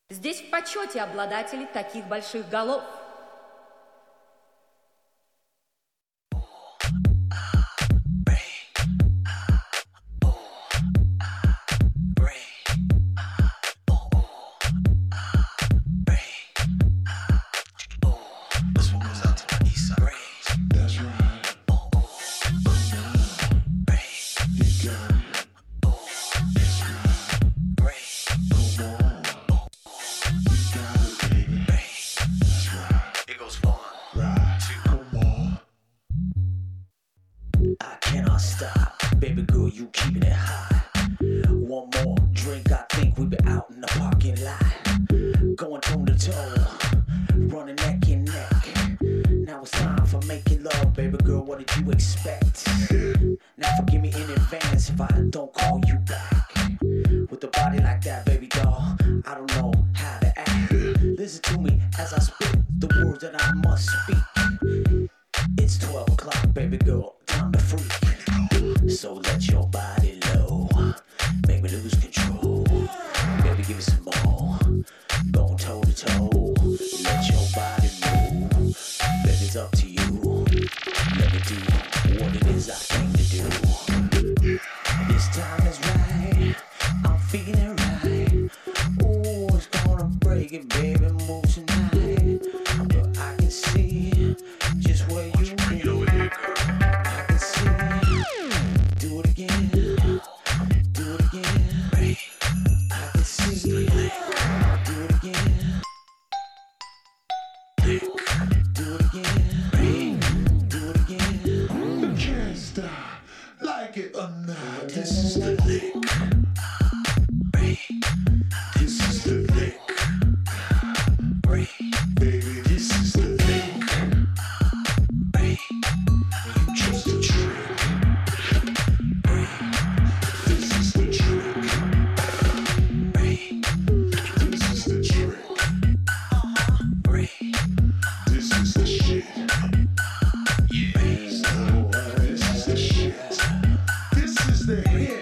Здесь в почете обладатели таких больших голов. Stop, baby girl, you keeping it high. One more drink, I think we be out in the parking lot, going toe to toe, running neck and neck. Now it's time for making love, baby girl. What did you expect? Now forgive me in advance if I don't call you back. With a body like that, baby doll, I don't know how to act. Listen to me as I spit the words that I must speak. It's 12 o'clock, baby girl, time to freak. So let your body low, make me lose control. Baby, give me some more, go toe to toe. Let your body move, baby, it's up to you. Let me do what it is I came to do. This time is right, I'm feeling right. Oh, it's gonna break it, baby, move tonight. But I can see just where you be. I can see. Do it again. Do it again. I can see. Do it again. Do it again. Do it again. Can't stop, like it or not. This is the lick. This is the lick. Baby, this is the lick. You just a trick. This is the trick. This is the trick. This is the shit. Yes, this is the shit. This is the hit.